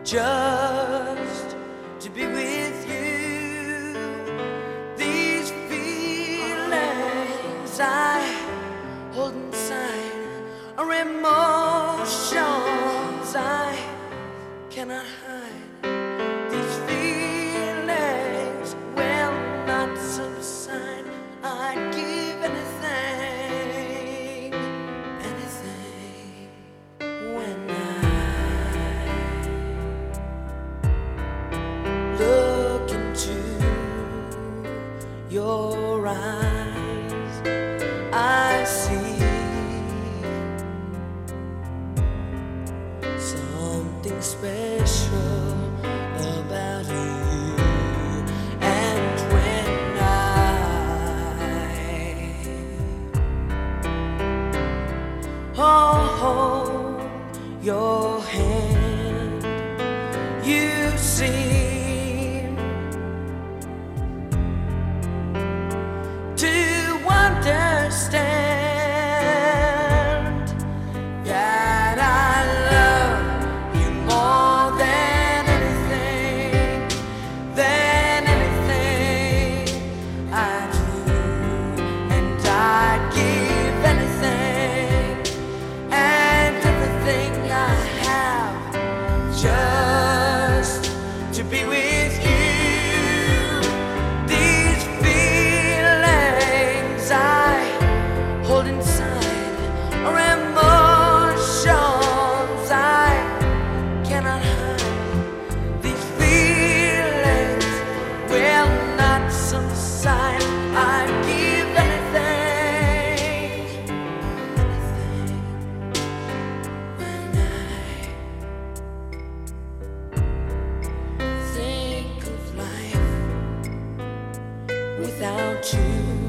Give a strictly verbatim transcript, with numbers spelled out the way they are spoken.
just to be with you. These feelings I hold inside are emotions I cannot hide. These feelings will not subside. I'd give anything, anything when I look into your eyes. I see something special about you, and when I hold your hand, you seem to understand that I love you more than anything, than anything I do, and I'd give anything and everything I have just to be with you. These feelings I hold inside are emotions I cannot hide. These feelings will not subside. I'd give anything, anything when I think of life without you.